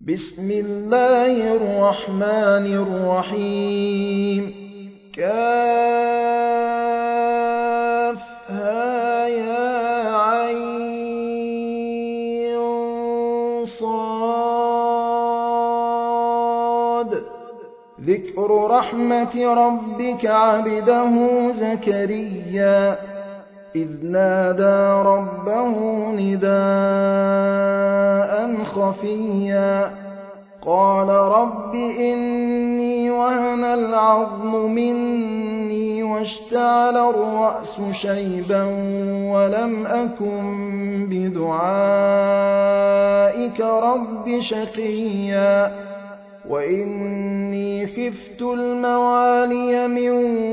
بسم الله الرحمن الرحيم كافها يا عين صاد ذكر رحمة ربك عبده زكريا إذ نادى ربه نداء خفيا قال رب إني وهن العظم مني واشتعل الرأس شيبا ولم أكن بدعائك رب شقيا وإني خفت الموالي من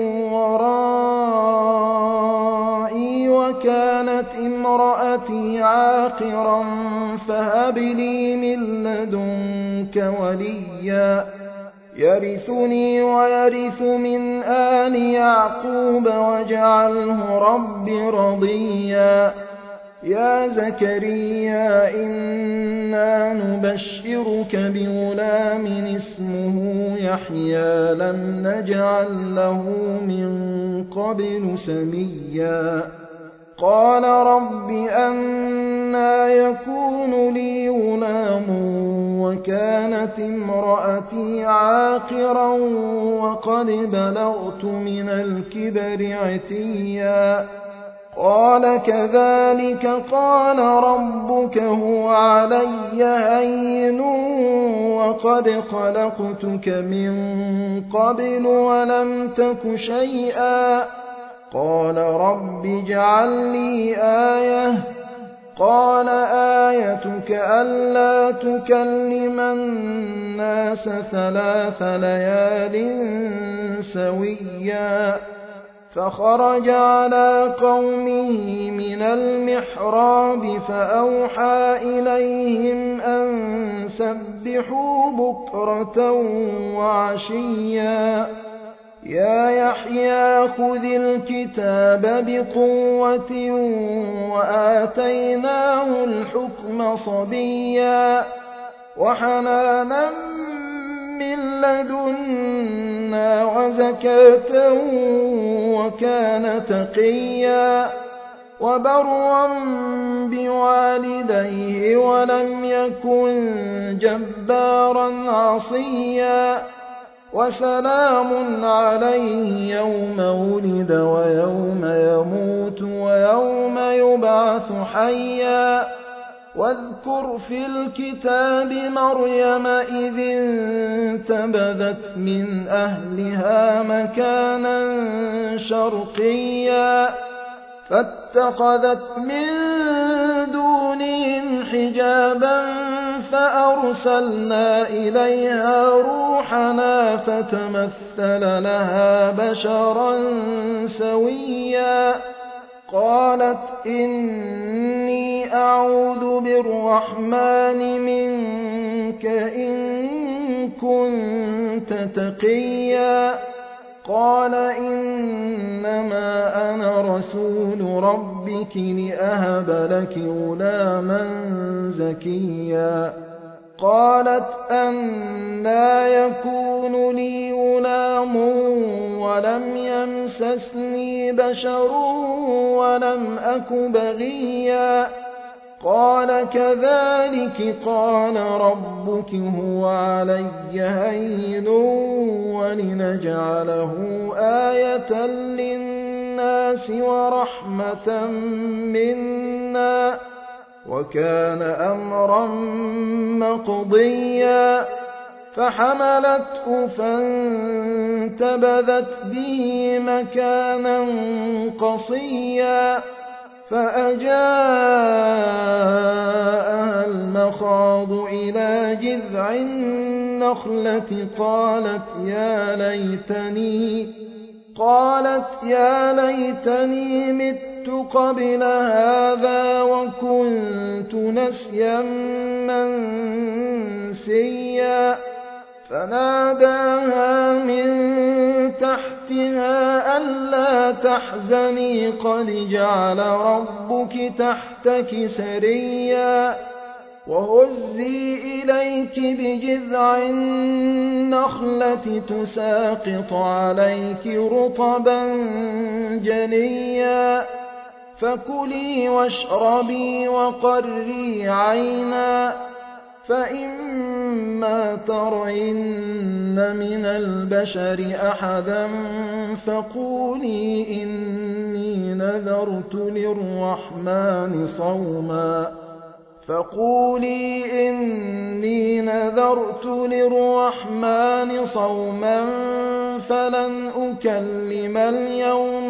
ورائي وكانت امرأتي عاقرا فهب لي من لدنك وليا يرثني ويرث من آل يعقوب واجعله رب رضيا يا زكريا إنا نبشرك بغلام اسمه يحيى لم نجعل له من قبل سميا قال رب أنى يكون لي غلام وكانت امرأتي عاقرا وقد بلغت من الكبر عتيا قال كذلك قال ربك هو علي هين وقد خلقتك من قبل ولم تك شيئا قال رب اجعل لي آية قال آيتك ألا تكلم الناس 3 ليال سويا فخرج على قومه من المحراب فأوحى إليهم أن سبحوا بكرة وعشيا يا يحيى خذ الكتاب بقوة وآتيناه الحكم صبيا وحنانا من لدنا وزكاة وكان تقيا وبرا بوالديه ولم يكن جبارا عصيا وسلام عليه يوم ولد ويوم يموت ويوم يبعث حيا واذكر في الكتاب مريم إذ انتبذت من أهلها مكانا شرقيا فاتخذت من دونهم حجابا فأرسلنا إليها روحنا فتمثل لها بشرا سويا قالت إني أعوذ بالرحمن منك إن كنت تقيا قال إنما أنا رسول ربك لأهب لك غلاما زكيا قالت أنى يكون لي غلام ولم يمسسني بشر ولم أك بغيا قال كذلك قال ربك هو علي هين ولنجعله آية للناس ورحمة منا وكان أمرا مقضيا فحملته فانتبذت به مكانا قصيا فأجاءها المخاض إلى جذع النخلة قالت يا ليتني مت قبل هذا وكنت نسيا منسيا فناداها من تحتها ألا تحزني قد جعل ربك تحتك سريا وهزي إليك بجذع النخلة تساقط عليك رطبا جنيا فكلي واشربي وقري عينا فإما ترين من البشر أحدا فقولي إني نذرت للرحمن صوما فلن أكلم اليوم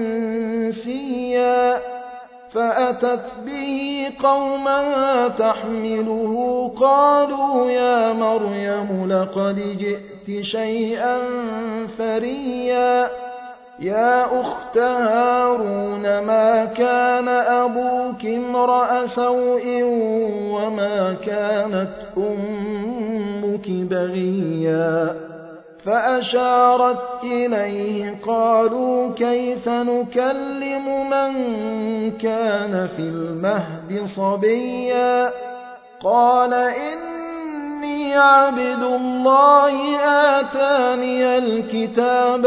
إنسيا فأتت به قومها تحمله قالوا يا مريم لقد جئت شيئا فريا يا أخت هارون ما كان أبوك امرأ سوء وما كانت أمك بغيا فأشارت إليه قالوا كيف نكلم من كان في المهد صبيا قال إني عبد الله آتاني الكتاب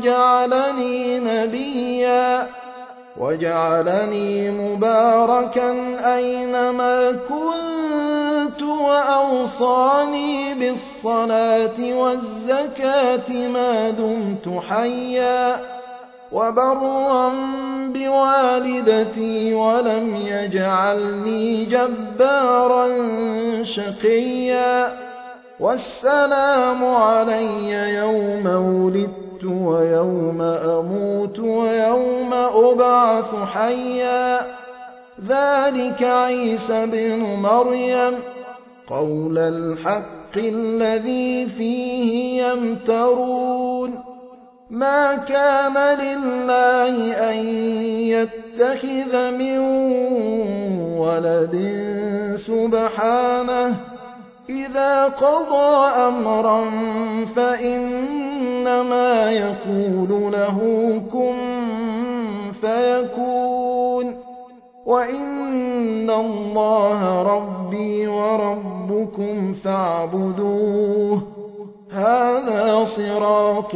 وجعلني مباركا أينما كنت وأوصاني بالصلاة والزكاة ما دمت حيا وبرا بوالدتي ولم يجعلني جبارا شقيا والسلام علي يوم ولدت ويوم أموت ويوم أبعث حيا ذلك عيسى بن مريم قول الحق الذي فيه يمترون ما كان لله أن يتخذ من ولد سبحانه إذا قضى أمرا فإنما يقول له كن فيكون وإن الله ربي وربكم فاعبدوه هذا صراط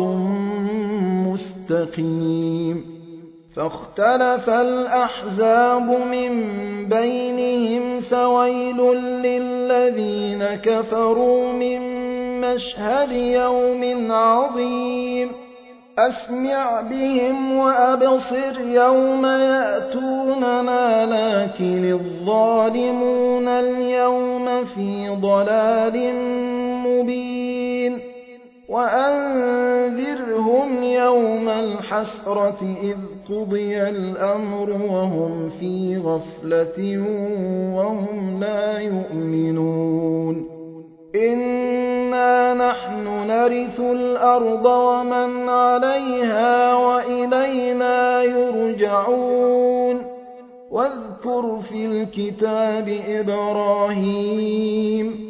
مستقيم فاختلف الأحزاب من بينهم فويل للذين كفروا من مشهد يوم عظيم أسمع بهم وأبصر يوم يأتوننا لكن الظالمون اليوم في ضلال مبين وأنذرهم يوم الحسرة إذ قضي الأمر وهم في غفلة وهم لا يؤمنون إنا نحن نرث الأرض ومن عليها وإلينا يرجعون واذكر في الكتاب إبراهيم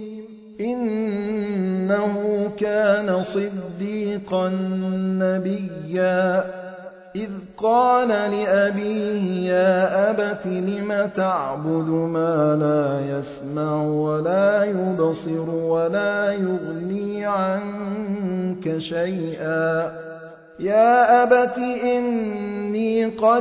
إنه كان صديقا نبيا إذ قال لأبيه يا أبت لم تعبد ما لا يسمع ولا يبصر ولا يغني عنك شيئا يا أبت إني قد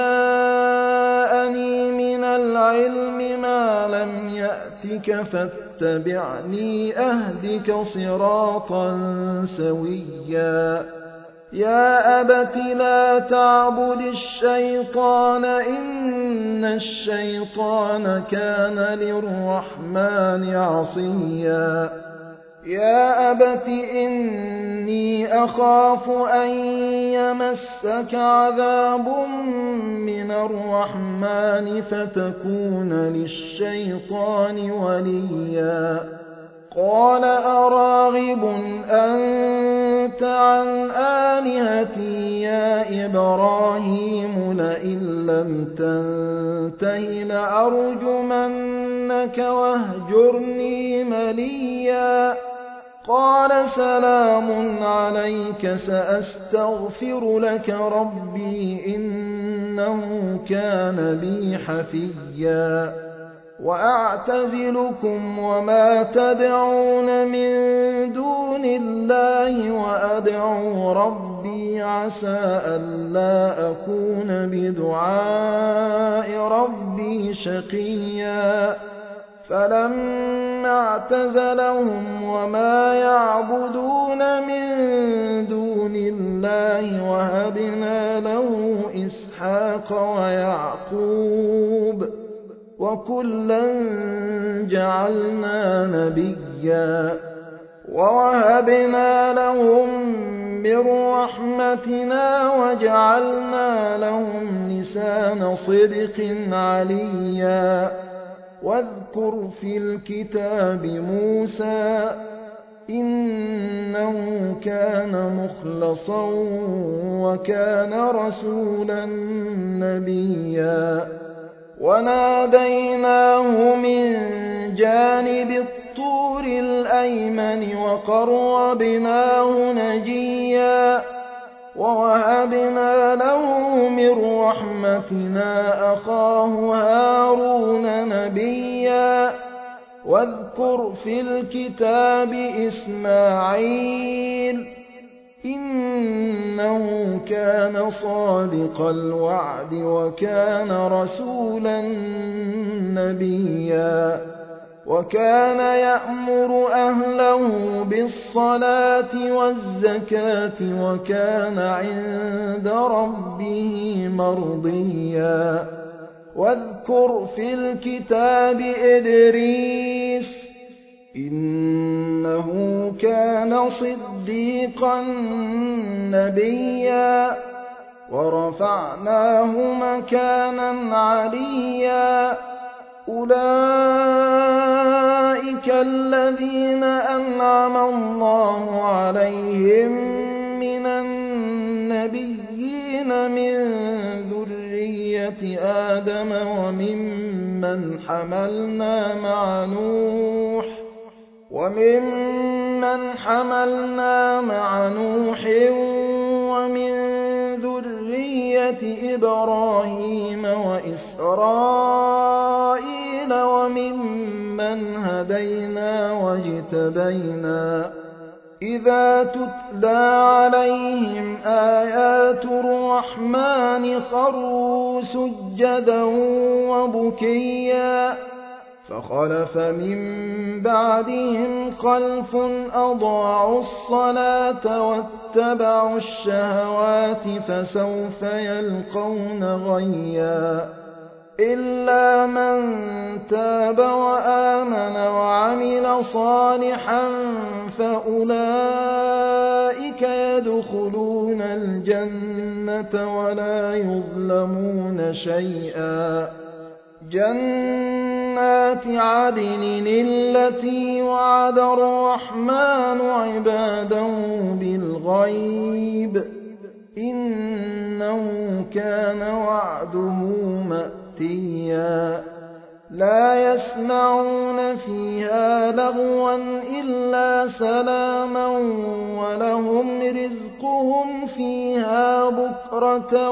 جاءني من العلم ما لم يأتك فاتبعني أهدك صراطا سويا يا أبت لا تعبد الشيطان إن الشيطان كان للرحمن عصيا يا أبت إني أخاف أن يمسك عذاب من الرحمن فتكون للشيطان وليا قال أراغب أنت عن آلهتي يا إبراهيم لئن لم تنته لأرجمنك واهجرني مليا قال سلام عليك سأستغفر لك ربي إنه كان بي حفيا وأعتزلكم وما تدعون من دون الله وأدعو ربي عسى ألا أكون بدعاء ربي شقيا فلما اعتزلهم وما يعبدون من دون الله وهبنا له إسحاق ويعقوب وكلا جعلنا نبيا ووهبنا لهم من رحمتنا وجعلنا لهم لسان صدق عليا واذكر في الكتاب موسى إنه كان مخلصا وكان رسولا نبيا وناديناه من جانب الطور الأيمن وقربناه نجيا ووهبنا له من رحمتنا أخاه هارون نبيا واذكر في الكتاب إسماعيل إنه كان صادق الوعد وكان رسولا نبيا وكان يأمر أهله بالصلاة والزكاة وكان عند ربه مرضيا واذكر في الكتاب إدريس إنه كان صديقا نبيا ورفعناه مكانا عليا أولئك الذين أنعم الله عليهم من النبيين من ذرية آدم وممن حملنا مع نوح ومن ذرية إبراهيم وإسرائيل وممن هدينا واجتبينا إذا تتلى عليهم آيات الرحمن خروا سجدا وبكيا فخلف من بعدهم خلف أضاعوا الصلاة واتبعوا الشهوات فسوف يلقون غيا إلا من تاب وآمن وعمل صالحا فأولئك يدخلون الجنة ولا يظلمون شيئا جنات عدن التي وعد الرحمن عباده بالغيب إنه كان وعده مأتيا لا يسمعون فيها لغوا إلا سلاما ولهم رزقهم فيها بكرة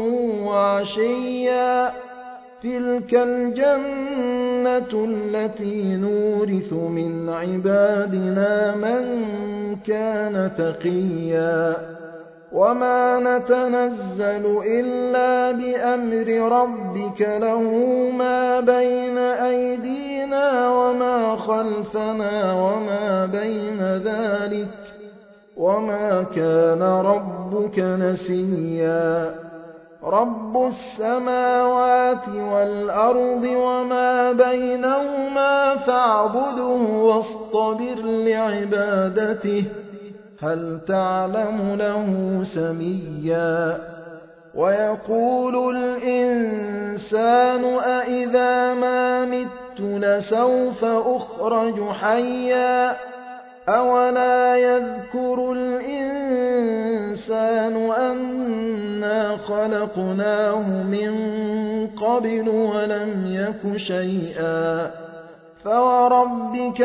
وعشيا تلك الجنة التي نورث من عبادنا من كان تقيا وما نتنزل إلا بأمر ربك له ما بين أيدينا وما خلفنا وما بين ذلك وما كان ربك نسيا رب السماوات والأرض وما بينهما فاعبده واصطبر لعبادته هل تعلم له سميا ويقول الإنسان أإذا ما مت لسوف أخرج حيا أولا يذكر الإنسان أنا خلقناه من قبل ولم يك شيئا فوربك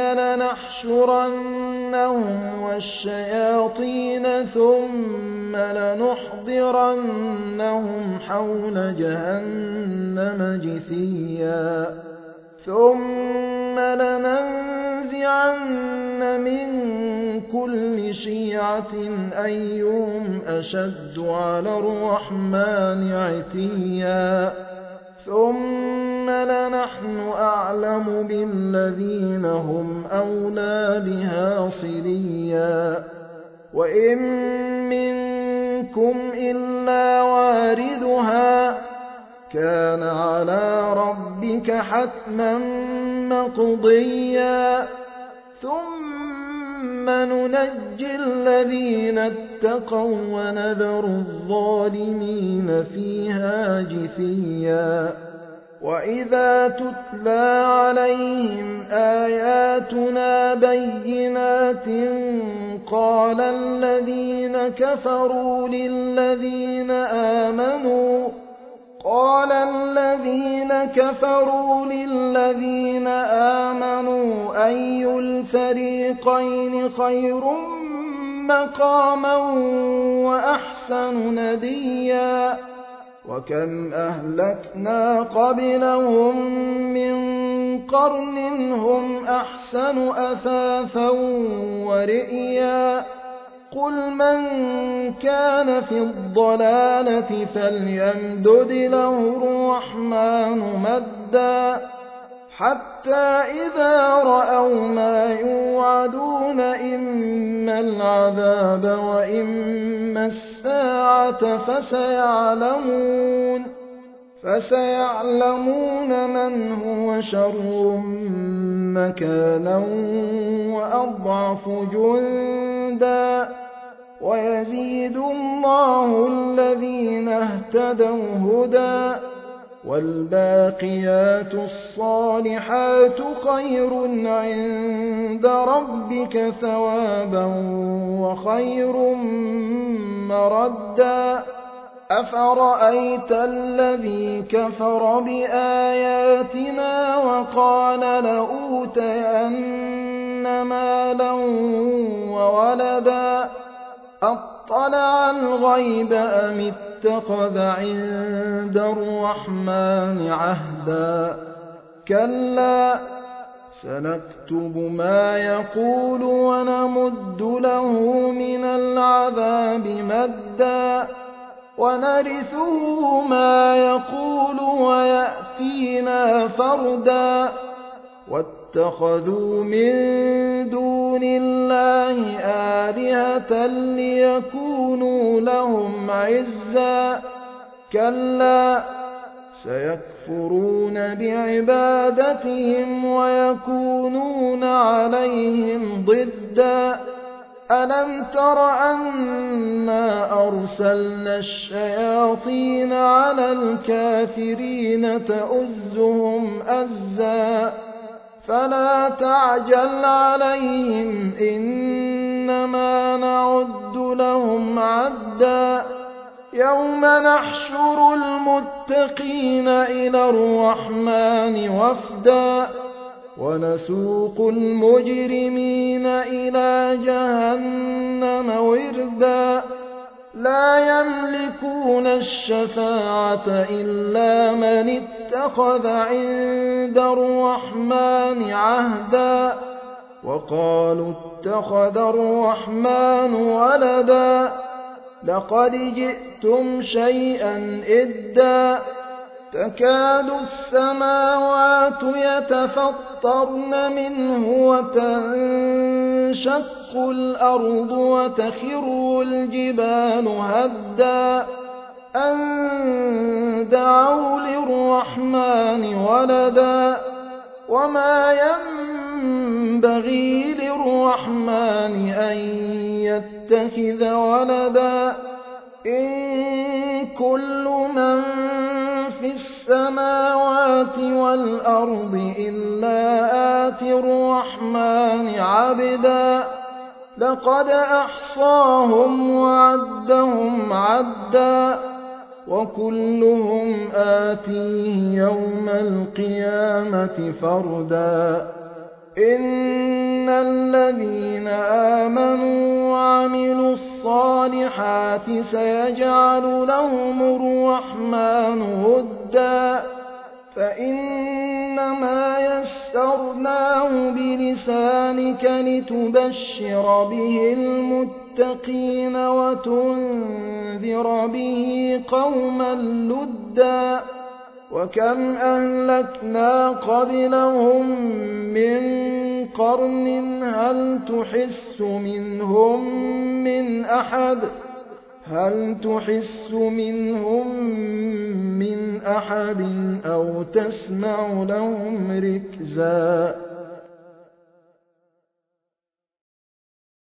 لنحشرنهم والشياطين ثم لنحضرنهم حول جهنم جثيا ثم لننزعن من كل شيعة أيهم أشد على الرحمن عتيا ثم لنحن أعلم بالذين هم أولى بها صليا وإن منكم إلا واردها كان على ربك حتما مقضيا ثم ننجي الذين اتقوا ونذر الظالمين فيها جثيا وإذا تتلى عليهم آياتنا بينات قال الذين كفروا للذين آمنوا أي الفريقين خير مقاما وأحسن نديا وكم أهلكنا قبلهم من قرن هم أحسن أثاثا ورئيا قل من كان في الضلالة فليمدد له الرحمن مدا حتى إذا رأوا ما يوعدون إما العذاب وإما الساعة فسيعلمون من هو شر مكانا وأضعف جندا ويزيد الله الذين اهتدوا هدى والباقيات الصالحات خير عند ربك ثوابا وخير مردا أفرأيت الذي كفر بآياتنا وقال لأوتين مالا وولدا أطلع الغيب أم اتخذ عند الرحمن عهدا كلا سنكتب ما يقول ونمد له من العذاب مدا ونرثه ما يقول ويأتينا فردا واتخذوا من دون الله آلهة ليكونوا لهم عزا كلا سيكفرون بعبادتهم ويكونون عليهم ضدا ألم تر أنا أرسلنا الشياطين على الكافرين تؤزهم أزا فلا تعجل عليهم إنما نعد لهم عدا يوم نحشر المتقين إلى الرحمن وفدا ونسوق المجرمين إلى جهنم وردا لا يملكون الشفاعة إلا من اتخذ عند الرحمن عهدا وقالوا اتخذ الرحمن ولدا لقد جئتم شيئا إدا تكاد السماوات يتفطرن منه وتنشق الأرض وتخر الجبال هدا أن دعوا للرحمن ولدا وما ينبغي للرحمن أن يتخذ ولدا إن كل من في السماوات والأرض إلا آتي الرحمن عبدا لقد أحصاهم وعدهم عدا وكلهم آتيه يوم القيامة فردا إن الذين آمنوا وعملوا الصالحات سيجعل لهم الرحمن ودا فإنما فإنما يسرناه بلسانك لتبشر به المتقين وتنذر به قوما لدا وكم أهلكنا قبلهم من قرن هل تحس منهم من أحد أو تسمع لهم ركزا